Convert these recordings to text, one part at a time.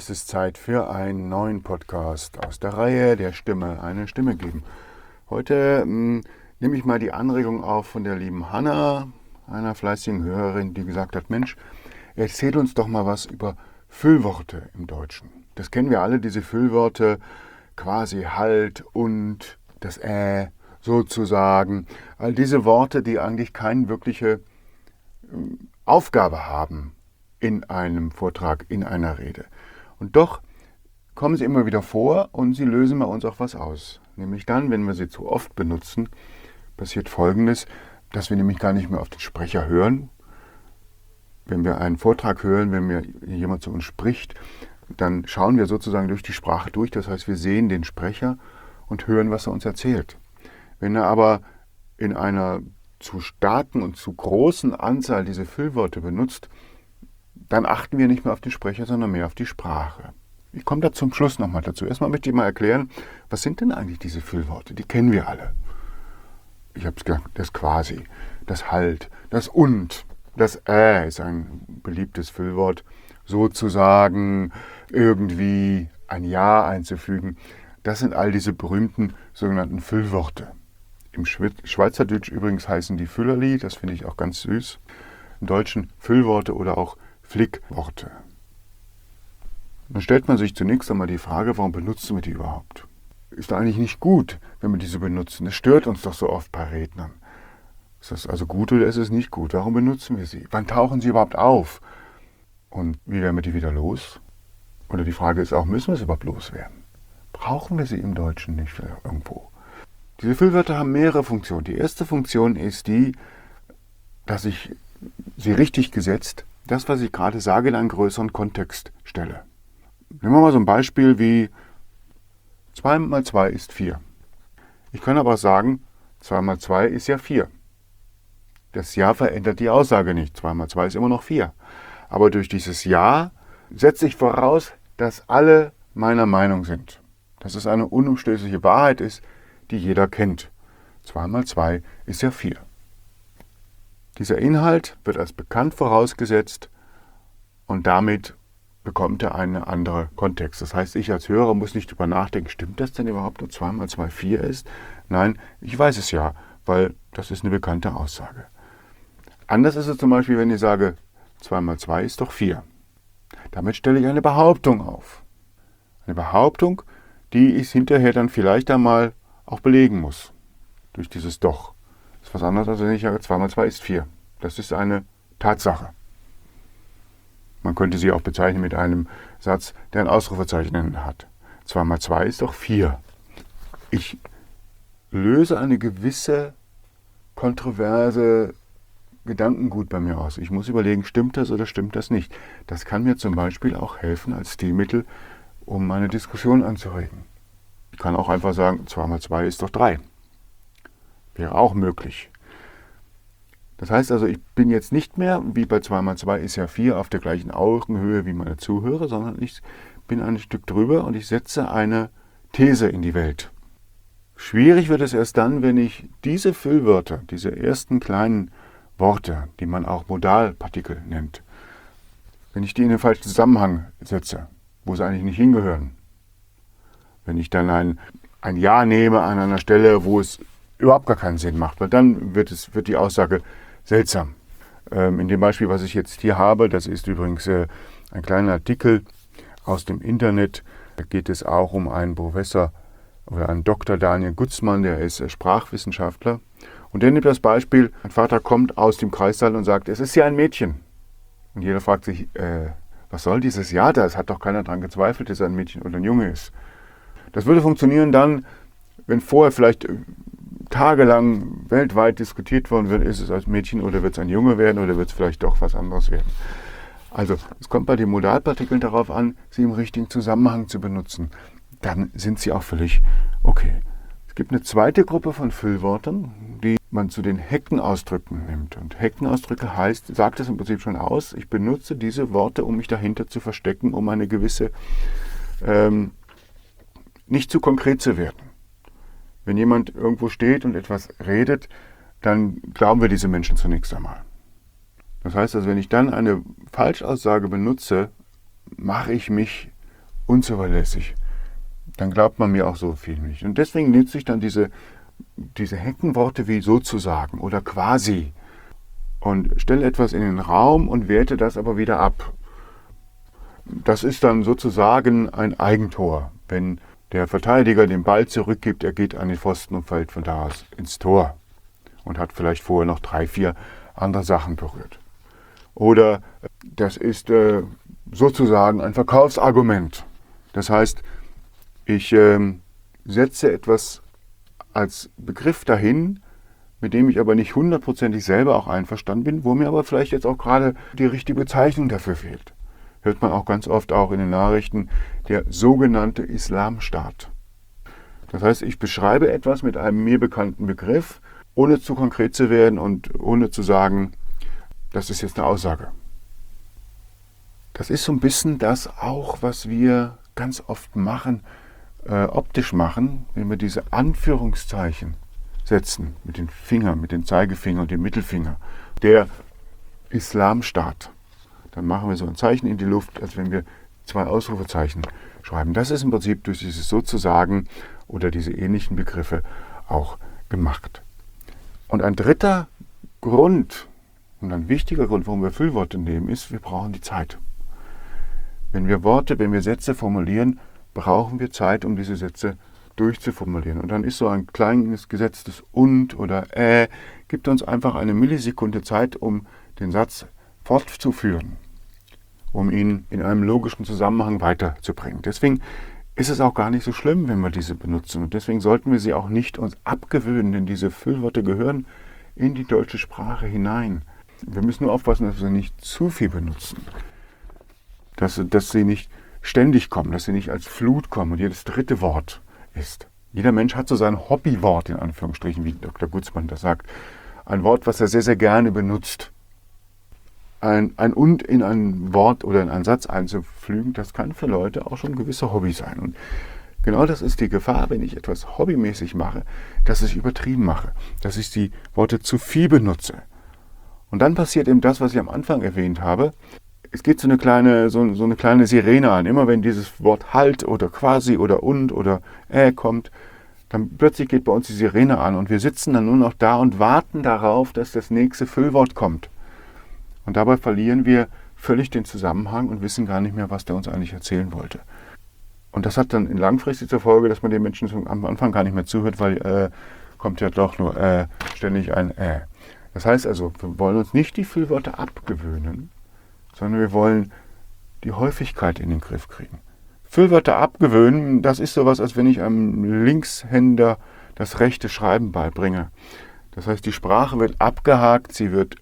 es ist Zeit für einen neuen Podcast aus der Reihe der Stimme eine Stimme geben. Heute nehme ich mal die Anregung auf von der lieben Hanna, einer fleißigen Hörerin, die gesagt hat, Mensch, erzähl uns doch mal was über Füllworte im Deutschen. Das kennen wir alle, diese Füllworte, quasi halt und das sozusagen. All diese Worte, die eigentlich keine wirkliche Aufgabe haben in einem Vortrag, in einer Rede. Und doch kommen sie immer wieder vor und sie lösen bei uns auch was aus. Nämlich dann, wenn wir sie zu oft benutzen, passiert Folgendes, dass wir nämlich gar nicht mehr auf den Sprecher hören. Wenn wir einen Vortrag hören, wenn jemand zu uns spricht, dann schauen wir sozusagen durch die Sprache durch. Das heißt, wir sehen den Sprecher und hören, was er uns erzählt. Wenn er aber in einer zu starken und zu großen Anzahl diese Füllworte benutzt, dann achten wir nicht mehr auf den Sprecher, sondern mehr auf die Sprache. Ich komme da zum Schluss nochmal dazu. Erstmal möchte ich mal erklären, was sind denn eigentlich diese Füllworte? Die kennen wir alle. Ich habe es gesagt, das quasi, das halt, das und, das ist ein beliebtes Füllwort. Sozusagen irgendwie ein Ja einzufügen. Das sind all diese berühmten sogenannten Füllworte. Im Schweizerdeutsch übrigens heißen die Füllerli, das finde ich auch ganz süß. Im Deutschen Füllworte oder auch Flickworte. Dann stellt man sich zunächst einmal die Frage, warum benutzen wir die überhaupt? Ist doch eigentlich nicht gut, wenn wir diese benutzen. Das stört uns doch so oft bei Rednern. Ist das also gut oder ist es nicht gut? Warum benutzen wir sie? Wann tauchen sie überhaupt auf? Und wie werden wir die wieder los? Oder die Frage ist auch, müssen wir sie überhaupt loswerden? Brauchen wir sie im Deutschen nicht irgendwo? Diese Füllwörter haben mehrere Funktionen. Die erste Funktion ist die, dass ich sie richtig gesetzt, das, was ich gerade sage, in einen größeren Kontext stelle. Nehmen wir mal so ein Beispiel wie 2 mal 2 ist 4. Ich kann aber sagen, 2 mal 2 ist ja 4. Das Ja verändert die Aussage nicht. 2 mal 2 ist immer noch 4. Aber durch dieses Ja setze ich voraus, dass alle meiner Meinung sind. Dass es eine unumstößliche Wahrheit ist, die jeder kennt. 2 mal 2 ist ja 4. Dieser Inhalt wird als bekannt vorausgesetzt und damit bekommt er einen anderen Kontext. Das heißt, ich als Hörer muss nicht drüber nachdenken, stimmt das denn überhaupt, dass 2 mal 2 4 ist? Nein, ich weiß es ja, weil das ist eine bekannte Aussage. Anders ist es zum Beispiel, wenn ich sage, 2 mal 2 ist doch 4. Damit stelle ich eine Behauptung auf. Eine Behauptung, die ich hinterher dann vielleicht einmal auch belegen muss. Durch dieses Doch. Das ist was anderes, als wenn ich sage, 2 mal 2 ist 4. Das ist eine Tatsache. Man könnte sie auch bezeichnen mit einem Satz, der ein Ausrufezeichen hat. 2 mal 2 ist doch 4. Ich löse eine gewisse kontroverse Gedankengut bei mir aus. Ich muss überlegen, stimmt das oder stimmt das nicht. Das kann mir zum Beispiel auch helfen als Stilmittel, um eine Diskussion anzuregen. Ich kann auch einfach sagen, 2 mal 2 ist doch 3. Wäre auch möglich. Das heißt also, ich bin jetzt nicht mehr, wie bei 2 mal 2 ist ja 4, auf der gleichen Augenhöhe wie meine Zuhörer, sondern ich bin ein Stück drüber und ich setze eine These in die Welt. Schwierig wird es erst dann, wenn ich diese Füllwörter, diese ersten kleinen Worte, die man auch Modalpartikel nennt, wenn ich die in den falschen Zusammenhang setze, wo sie eigentlich nicht hingehören. Wenn ich dann ein Ja nehme an einer Stelle, wo es überhaupt gar keinen Sinn macht, weil dann wird die Aussage seltsam. In dem Beispiel, was ich jetzt hier habe, das ist übrigens ein kleiner Artikel aus dem Internet. Da geht es auch um einen Professor oder einen Dr. Daniel Gutzmann, der ist Sprachwissenschaftler. Und der nimmt das Beispiel, ein Vater kommt aus dem Kreissaal und sagt, es ist ja ein Mädchen. Und jeder fragt sich, was soll dieses Ja da? Es hat doch keiner daran gezweifelt, dass es ein Mädchen oder ein Junge ist. Das würde funktionieren dann, wenn vorher vielleicht tagelang weltweit diskutiert worden wird, ist es als Mädchen oder wird es ein Junge werden oder wird es vielleicht doch was anderes werden. Also es kommt bei den Modalpartikeln darauf an, sie im richtigen Zusammenhang zu benutzen. Dann sind sie auch völlig okay. Es gibt eine zweite Gruppe von Füllworten, die man zu den Heckenausdrücken nimmt. Und Heckenausdrücke heißt, sagt es im Prinzip schon aus, ich benutze diese Worte, um mich dahinter zu verstecken, um eine gewisse, nicht zu konkret zu werden. Wenn jemand irgendwo steht und etwas redet, dann glauben wir diese Menschen zunächst einmal. Das heißt also, wenn ich dann eine Falschaussage benutze, mache ich mich unzuverlässig. Dann glaubt man mir auch so viel nicht. Und deswegen nutze ich dann diese Heckenworte wie sozusagen oder quasi und stelle etwas in den Raum und werte das aber wieder ab. Das ist dann sozusagen ein Eigentor. Wenn der Verteidiger den Ball zurückgibt, er geht an den Pfosten und fällt von da aus ins Tor und hat vielleicht vorher noch 3, 4 andere Sachen berührt. Oder das ist sozusagen ein Verkaufsargument. Das heißt, ich setze etwas als Begriff dahin, mit dem ich aber nicht hundertprozentig selber auch einverstanden bin, wo mir aber vielleicht jetzt auch gerade die richtige Bezeichnung dafür fehlt. Hört man auch ganz oft auch in den Nachrichten, der sogenannte Islamstaat. Das heißt, ich beschreibe etwas mit einem mir bekannten Begriff, ohne zu konkret zu werden und ohne zu sagen, das ist jetzt eine Aussage. Das ist so ein bisschen das auch, was wir ganz oft machen, optisch machen, wenn wir diese Anführungszeichen setzen, mit den Fingern, mit dem Zeigefinger und dem Mittelfinger. Der Islamstaat. Dann machen wir so ein Zeichen in die Luft, als wenn wir 2 Ausrufezeichen schreiben. Das ist im Prinzip durch dieses Sozusagen oder diese ähnlichen Begriffe auch gemacht. Und ein dritter Grund und ein wichtiger Grund, warum wir Füllworte nehmen, ist, wir brauchen die Zeit. Wenn wir Sätze formulieren, brauchen wir Zeit, um diese Sätze durchzuformulieren. Und dann ist so ein kleines gesetztes und oder gibt uns einfach eine Millisekunde Zeit, um den Satz fortzuführen, um ihn in einem logischen Zusammenhang weiterzubringen. Deswegen ist es auch gar nicht so schlimm, wenn wir diese benutzen. Und deswegen sollten wir sie auch nicht uns abgewöhnen, denn diese Füllworte gehören in die deutsche Sprache hinein. Wir müssen nur aufpassen, dass wir nicht zu viel benutzen. Dass sie nicht ständig kommen, dass sie nicht als Flut kommen und jedes dritte Wort ist. Jeder Mensch hat so sein Hobbywort, in Anführungsstrichen, wie Dr. Gutzmann das sagt. Ein Wort, was er sehr, sehr gerne benutzt. Ein und in ein Wort oder in einen Satz einzuflügen, das kann für Leute auch schon ein gewisser Hobby sein. Und genau das ist die Gefahr, wenn ich etwas hobbymäßig mache, dass ich übertrieben mache, dass ich die Worte zu viel benutze. Und dann passiert eben das, was ich am Anfang erwähnt habe. Es geht so eine kleine Sirene an. Immer wenn dieses Wort halt oder quasi oder und oder kommt, dann plötzlich geht bei uns die Sirene an und wir sitzen dann nur noch da und warten darauf, dass das nächste Füllwort kommt. Und dabei verlieren wir völlig den Zusammenhang und wissen gar nicht mehr, was der uns eigentlich erzählen wollte. Und das hat dann langfristig zur Folge, dass man den Menschen am Anfang gar nicht mehr zuhört, weil kommt ja doch nur ständig ein Das heißt also, wir wollen uns nicht die Füllwörter abgewöhnen, sondern wir wollen die Häufigkeit in den Griff kriegen. Füllwörter abgewöhnen, das ist sowas, als wenn ich einem Linkshänder das rechte Schreiben beibringe. Das heißt, die Sprache wird abgehakt, sie wird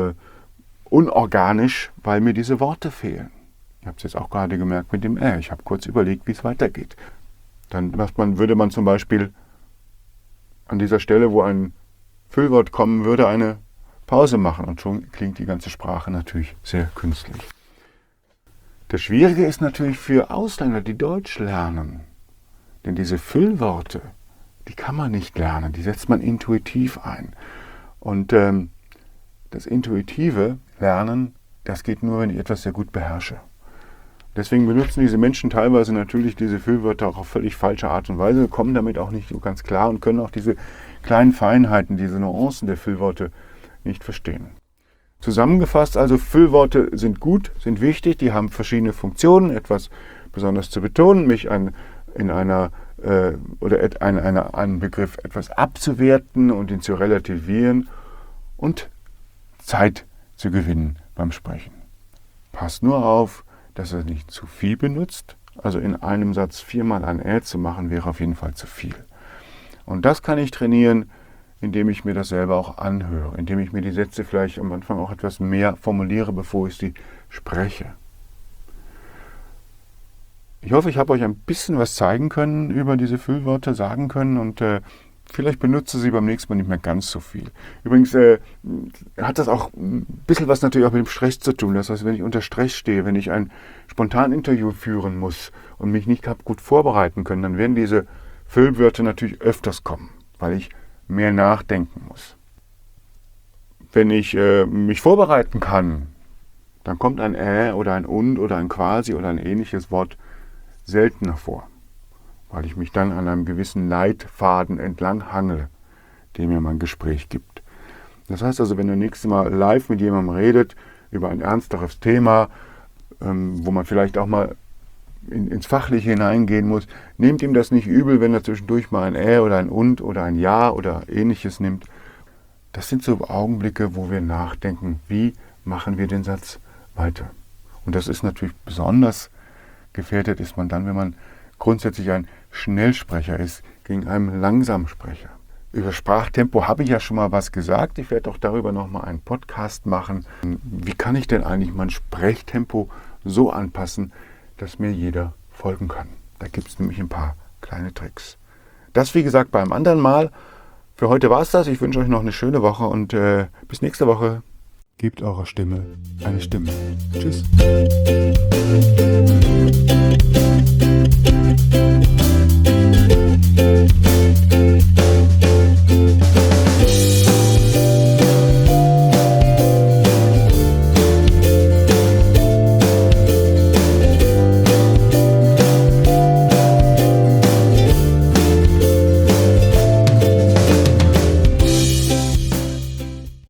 unorganisch, weil mir diese Worte fehlen. Ich habe es jetzt auch gerade gemerkt mit dem Ich habe kurz überlegt, wie es weitergeht. Dann würde man zum Beispiel an dieser Stelle, wo ein Füllwort kommen würde, eine Pause machen und schon klingt die ganze Sprache natürlich sehr künstlich. Das Schwierige ist natürlich für Ausländer, die Deutsch lernen. Denn diese Füllworte, die kann man nicht lernen, die setzt man intuitiv ein. Und das intuitive Lernen, das geht nur, wenn ich etwas sehr gut beherrsche. Deswegen benutzen diese Menschen teilweise natürlich diese Füllwörter auch auf völlig falsche Art und Weise, kommen damit auch nicht so ganz klar und können auch diese kleinen Feinheiten, diese Nuancen der Füllworte nicht verstehen. Zusammengefasst, also Füllworte sind gut, sind wichtig, die haben verschiedene Funktionen, etwas besonders zu betonen, mich einen Begriff etwas abzuwerten und ihn zu relativieren und Zeit zu gewinnen beim Sprechen. Passt nur auf, dass er nicht zu viel benutzt. Also in einem Satz 4-mal ein zu machen, wäre auf jeden Fall zu viel. Und das kann ich trainieren, indem ich mir das selber auch anhöre, indem ich mir die Sätze vielleicht am Anfang auch etwas mehr formuliere, bevor ich sie spreche. Ich hoffe, ich habe euch ein bisschen was zeigen können, über diese Füllwörter sagen können und vielleicht benutze sie beim nächsten Mal nicht mehr ganz so viel. Übrigens hat das auch ein bisschen was natürlich auch mit dem Stress zu tun. Das heißt, wenn ich unter Stress stehe, wenn ich ein Spontaninterview führen muss und mich nicht gut vorbereiten können, dann werden diese Füllwörter natürlich öfters kommen, weil ich mehr nachdenken muss. Wenn ich mich vorbereiten kann, dann kommt ein oder ein und oder ein quasi oder ein ähnliches Wort seltener vor, weil ich mich dann an einem gewissen Leitfaden entlang hangele, den mir mein Gespräch gibt. Das heißt also, wenn du nächstes Mal live mit jemandem redet über ein ernsteres Thema, wo man vielleicht auch mal ins Fachliche hineingehen muss, nehmt ihm das nicht übel, wenn er zwischendurch mal ein oder ein Und oder ein Ja oder ähnliches nimmt. Das sind so Augenblicke, wo wir nachdenken, wie machen wir den Satz weiter. Und das ist natürlich besonders gefährdet ist man dann, wenn man grundsätzlich ein Schnellsprecher ist, gegen einen Langsamsprecher. Über Sprachtempo habe ich ja schon mal was gesagt. Ich werde auch darüber nochmal einen Podcast machen. Wie kann ich denn eigentlich mein Sprechtempo so anpassen, dass mir jeder folgen kann? Da gibt es nämlich ein paar kleine Tricks. Das, wie gesagt, beim anderen Mal. Für heute war es das. Ich wünsche euch noch eine schöne Woche und bis nächste Woche. Gebt eurer Stimme eine Stimme. Tschüss.